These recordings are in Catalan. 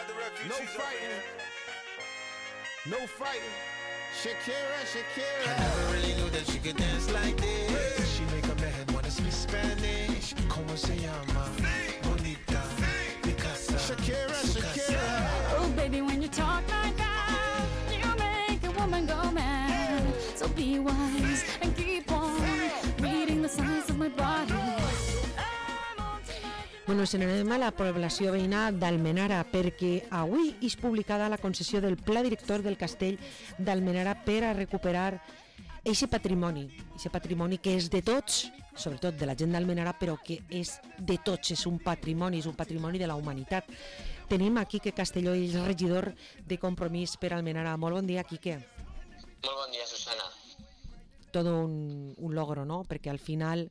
No fighting. No fighting. Shakira. I never really knew that she could dance like this. She make a man wanna speak Spanish. Como se llama? Bonita. Picasa. Shakira. Oh, baby, when you talk like that, you make a woman go mad. So be wise and keep on reading the signs of my body. Bueno, se n'anem a la població veïna d'Almenara perquè avui és publicada la concessió del Pla Director del Castell d'Almenara per a recuperar eixe patrimoni que és de tots, sobretot de la gent d'Almenara, però que és de tots, és un patrimoni de la humanitat. Tenim a Quique Castelló, el regidor de Compromís per Almenara. Molt bon dia, Quique. Molt bon dia, Susana. Tot un logro, no? Perquè al final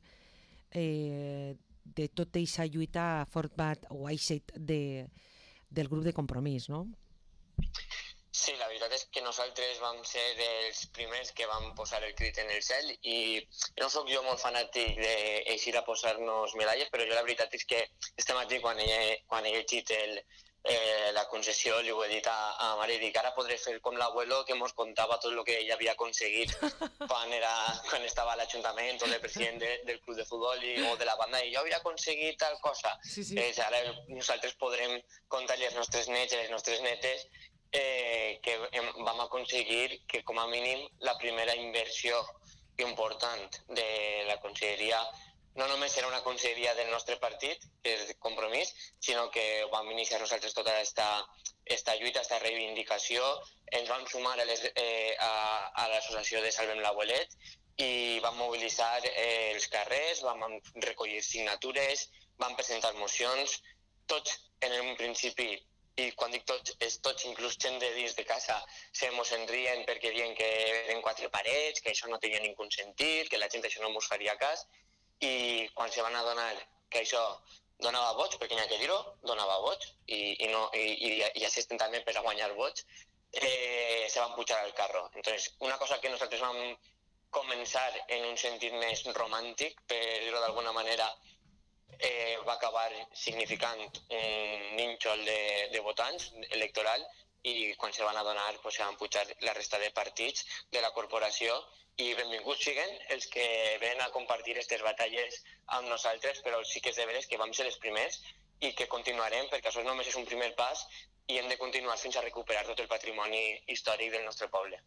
de tota aquesta lluita ha format o ha eixit del grup de Compromís, no? Sí, la veritat és que nosaltres vam ser dels primers que vam posar el crit en el cel i no sóc jo molt fanàtic d'eixir a posar-nos medalles, però jo la veritat és que este matí quan he llegit la concessió li ho he dit a mare, dic, ara podré fer com l'abuelo que ens contava tot el que ell havia aconseguit quan estava a l'Ajuntament o de president del club de futbol o de la banda, i jo havia aconseguit tal cosa. Sí. Ara nosaltres podrem contar-li als nostres nets i a les nostres netes que vam aconseguir que com a mínim la primera inversió important de la conselleria no només era una conselleria del nostre partit, que és de Compromís, sinó que vam iniciar nosaltres tota esta lluita, esta reivindicació, ens vam sumar a l'associació de Salvem l'Abuelet i vam mobilitzar els carrers, vam recollir signatures, vam presentar mocions, tots en un principi, i quan dic tots, és tots, inclús gent de dins de casa, se mos enrien perquè diuen que eren quatre parets, que això no tenia ningú sentit, que la gent això no mos faria cas, i quan se van adonar que això donava vots, perquè n'hi ha que dir-ho, donava vots, i assisten també per a guanyar vots, se van pujar al carro. Entonces, una cosa que nosaltres vam començar en un sentit més romàntic, per dir-ho d'alguna manera, va acabar significant un nínxol de votants electoral, i quan se van adonar se van pujar la resta de partits de la corporació, i benvinguts siguen els que venen a compartir aquestes batalles amb nosaltres, però sí que és de veres que vam ser els primers i que continuarem, perquè això només és un primer pas i hem de continuar fins a recuperar tot el patrimoni històric del nostre poble.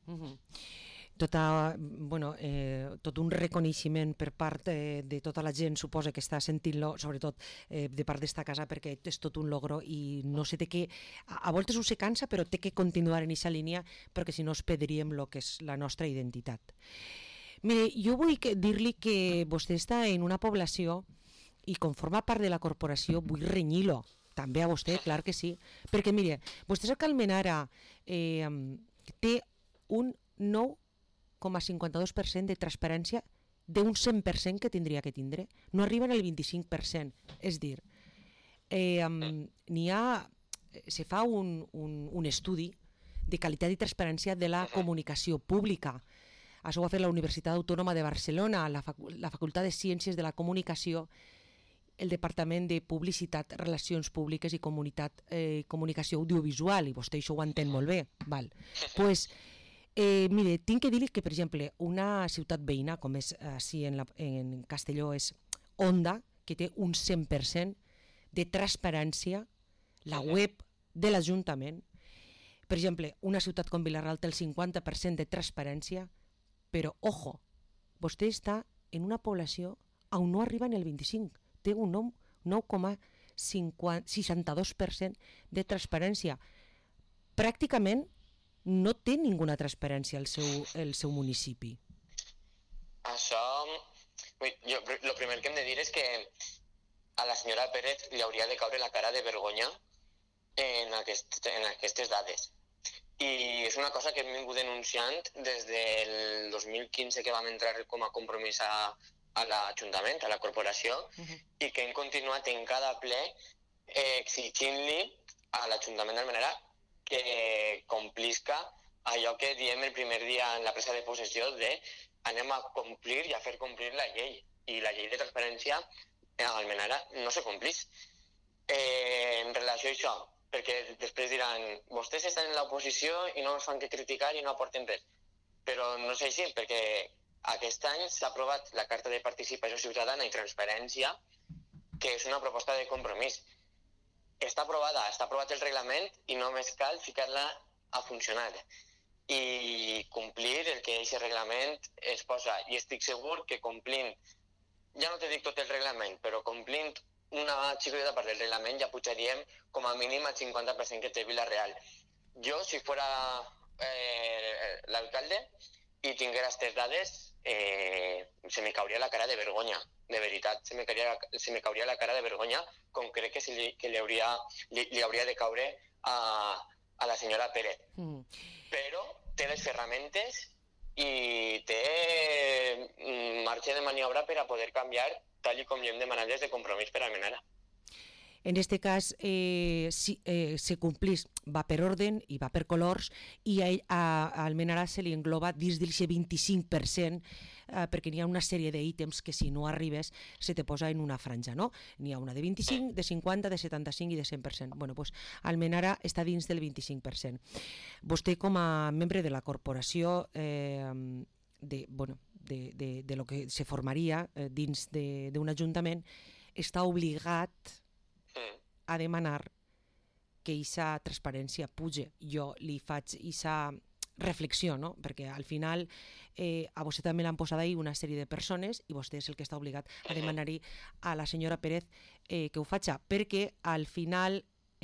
Tot un reconeixement per part de tota la gent, suposa que està sentint-lo, sobretot de part d'esta casa, perquè és tot un logro i no sé, a voltes se cansa, però té que continuar en aquesta línia, perquè si no es perdríem el que és la nostra identitat. Mire, jo vull dir-li que vostè està en una població i com forma part de la corporació vull renyir-lo, també a vostè, clar que sí, perquè mire, vostè sap que Almenara té un 9,52% de transparència d'un 100% que tindria que tindre, no arriben al 25%, és dir, se fa un estudi de qualitat i transparència de la comunicació pública. Això ho ha fet la Universitat Autònoma de Barcelona, la Facultat de Ciències de la Comunicació, el Departament de Publicitat, Relacions Públiques i Comunicació Audiovisual, i vostè això ho entén molt bé. Doncs, mire, tinc que dir-li que, per exemple, una ciutat veïna, com és així en Castelló, és Onda, que té un 100% de transparència, la web de l'Ajuntament. Per exemple, una ciutat com Vila-real té el 50% de transparència, però, ojo, vostè està en una població on no arriba ni el 25%, té un 9,62% de transparència. Pràcticament no té ninguna transparència el seu municipi. Això, jo el primer que hem de dir és que a la senyora Pérez li hauria de caure la cara de vergonya en aquestes dades. I és una cosa que hem vingut denunciant des del 2015 que vam entrar com a compromís a l'Ajuntament, a la corporació, i que hem continuat en cada ple exigint-li a l'Ajuntament d'Almenara que complisca allò que diem el primer dia en la presa de possessió de anem a complir i a fer complir la llei. I la llei de transparència a Almenara no se complís. En relació a això, perquè després diran vostès estan en l'oposició i no ens fan que criticar i no aporten res. Però no és així, perquè aquest any s'ha aprovat la Carta de Participació Ciutadana i Transparència, que és una proposta de compromís. Està aprovat el reglament i només cal ficar-la a funcionar i complir el que aquest reglament es posa. I estic segur que complint, ja no te dic tot el reglament, però complint una xicoteta part del reglament ja pujaríem com a mínim al 50% que té Vila-real. Jo, si fuera l'alcalde i tinguera aquestes dades, se me cauria la cara de vergonya. De veritat, se me cauria la cara de vergonya, com crec que li hauria de caure a la senyora Pérez. Però té les ferramentes i té marge de maniobra per a poder canviar tal com li hem demanat des de Compromís per Almenara. En este cas, se complís, va per orden i va per colors, i a Almenara se li engloba dins del 25%, perquè n'hi ha una sèrie d'ítems que si no arribes se te posa en una franja, no? N'hi ha una de 25, de 50, de 75 i de 100%. Bueno, doncs Almenara està dins del 25%. Vostè, com a membre de la corporació, de lo que se formaria dins d'un ajuntament, està obligat a demanar que aquesta transparència puge. Jo li faig aquesta reflexió, no? Perquè al final a vostè també l'han posat ahí una sèrie de persones i vostè és el que està obligat a demanar-hi a la senyora Pérez que ho faci, perquè al final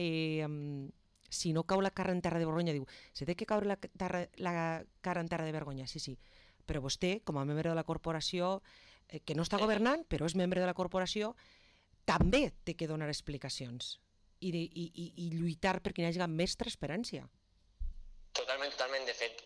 si no cau la cara en terra de vergonya, diu, se té que caure la cara en terra de vergonya, sí, però vostè, com a membre de la corporació, que no està governant, però és membre de la corporació, també té que donar explicacions i lluitar perquè hi hagi més transparència. Totalment. De fet,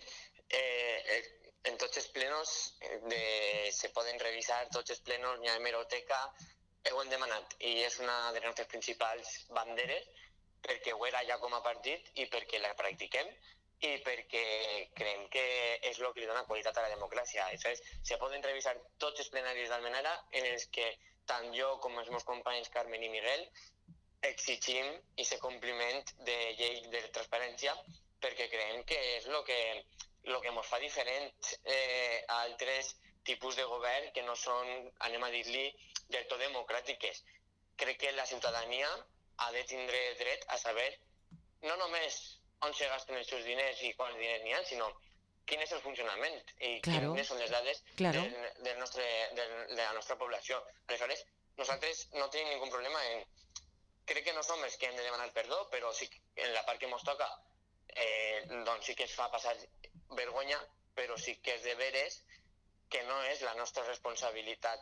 en tots els plenos se poden revisar, tots els plenos, n'hi ha hemeroteca, ho hem demanat i és una de les nostres principals banderes perquè ho era ja com a partit i perquè la practiquem i perquè creiem que és el que li dona qualitat a la democràcia. Se poden revisar tots els plenaris d'Almenara en els que tant jo com els meus companys Carmen i Miguel exigim aquest compliment de llei de transparència perquè creiem que és el que ens fa diferent a altres tipus de govern que no són, anem a dir-li, del tot democràtiques. Crec que la ciutadania ha de tindre dret a saber no només on se gasten els seus diners i quants diners n'hi ha, sinó quin és el funcionament i quines són les dades de la nostra població. Aleshores, nosaltres no tenim ningú problema en... Crec que no som els que hem de demanar perdó, però sí que en la part que ens toca doncs sí que ens fa passar vergonya, però sí que és de veres que no és la nostra responsabilitat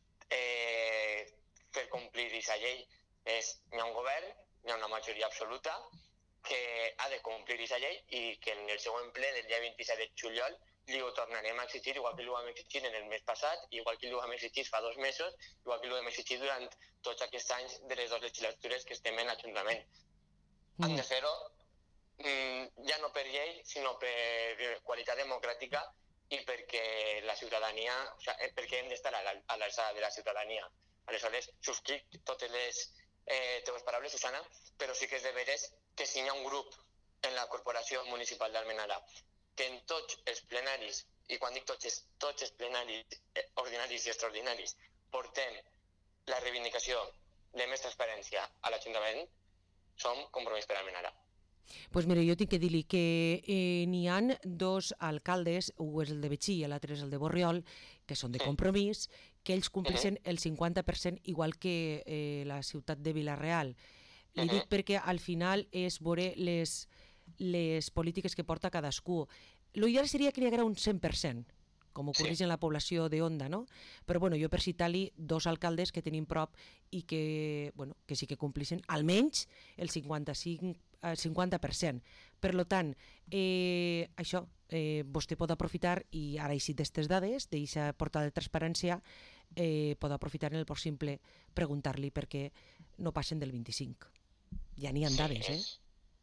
fer complir aquesta llei. Hi ha un govern, hi ha una majoria absoluta que ha de complir aquesta llei i que en el següent ple del dia 27 de juliol li ho tornarem a exigir, igual que ho vam exigir en el mes passat, igual que ho vam exigir fa 2 mesos, igual que ho vam exigir durant tots aquests anys de les 2 legislatures que estem en l'Ajuntament. Han de fer-ho ja no per llei, sinó per qualitat democràtica i perquè la ciutadania, perquè hem d'estar a l'alçada de la ciutadania. Aleshores, subscric totes les teves paraules, Susana, però sí que és de veres que si hi ha un grup en la Corporació Municipal d'Almenara que en tots els plenaris, i quan dic tots els plenaris ordinaris i extraordinaris, portem la reivindicació de més transparència a l'Ajuntament, som Compromís per Almenara. Doncs mira, jo tinc que dir-li que n'hi ha 2 alcaldes, un és el de Betxí i l'altre és el de Borriol, que són de Compromís, que ells compleixen el 50% igual que la ciutat de Vila-real. Li dic perquè al final és veure les polítiques que porta cadascú. L'ideal seria que n'hi haguera un 100%, com ocorreix en la població d'Onda, no? Però bueno, jo per citar-li 2 alcaldes que tenim prop i que sí que compleixen almenys el 50%. Per tant, això, vostè pot aprofitar, i ara així d'estes dades, d'aquesta portada de transparència, pot aprofitar en el pròxim ple preguntar-li per què no passen del 25%. Ja n'hi ha dades,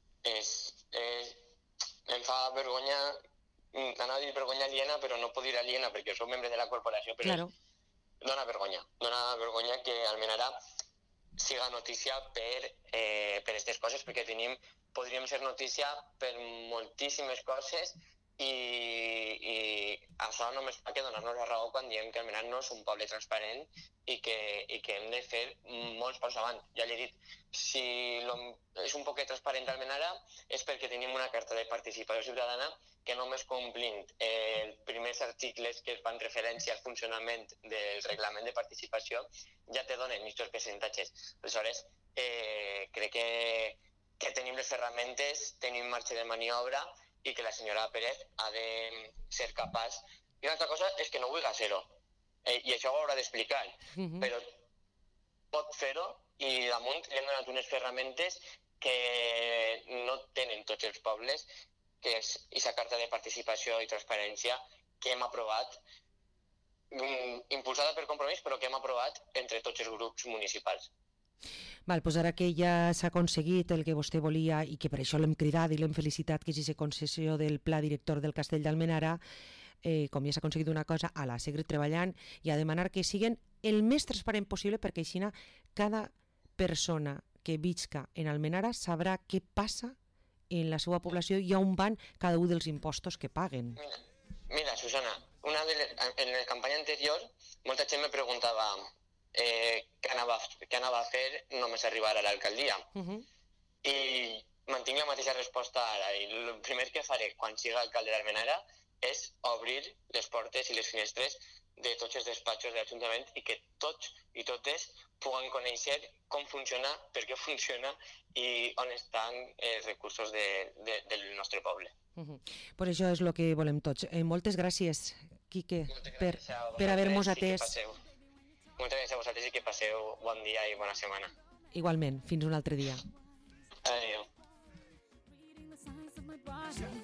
Em fa vergonya, anava a dir vergonya aliena, però no puc dir aliena perquè som membre de la corporació, però dona vergonya que Almenara siga notícia per aquestes coses, perquè podríem ser notícia per moltíssimes coses i això només fa que donar-nos la raó quan diem que Almenara no és un poble transparent i que hem de fer molts passos avant. Ja l'he dit, si és un poquet transparent Almenara és perquè tenim una carta de participació ciutadana que només complint els primers articles que fan referència al funcionament del reglament de participació ja te donen aquests percentatges. Aleshores, crec que tenim les ferramentes, tenim marge de maniobra i que la senyora Pérez ha de ser capaç. I una altra cosa és que no vulgui ser-ho, i això ho haurà d'explicar, però pot fer-ho i damunt li hem donat unes ferramentes que no tenen tots els pobles, que és aquesta carta de participació i transparència que hem aprovat, impulsada per Compromís, però que hem aprovat entre tots els grups municipals. Val, doncs ara que ja s'ha aconseguit el que vostè volia i que per això l'hem cridat i l'hem felicitat que és aquesta concessió del pla director del Castell d'Almenara, com ja s'ha aconseguit una cosa, a la seguir treballant i a demanar que siguin el més transparent possible perquè així cada persona que visca en Almenara sabrà què passa en la seva població i on van cada un dels impostos que paguen. Mira, Susana, en la campanya anterior molta gent me preguntava què anava a fer només arribar a l'alcaldia. I mantinc la mateixa resposta ara. I el primer que faré quan siga alcalde d'Almenara és obrir les portes i les finestres de tots els despatxos de l'Ajuntament i que tots i totes puguen conèixer com funciona, per què funciona i on estan els recursos del nostre poble. Per això és el que volem tots. Moltes gràcies, Quique, per haver-nos atès. Moltes gràcies a vosaltres i que passeu bon dia i bona setmana. Igualment, fins un altre dia. Adéu. Reading the signs of my body.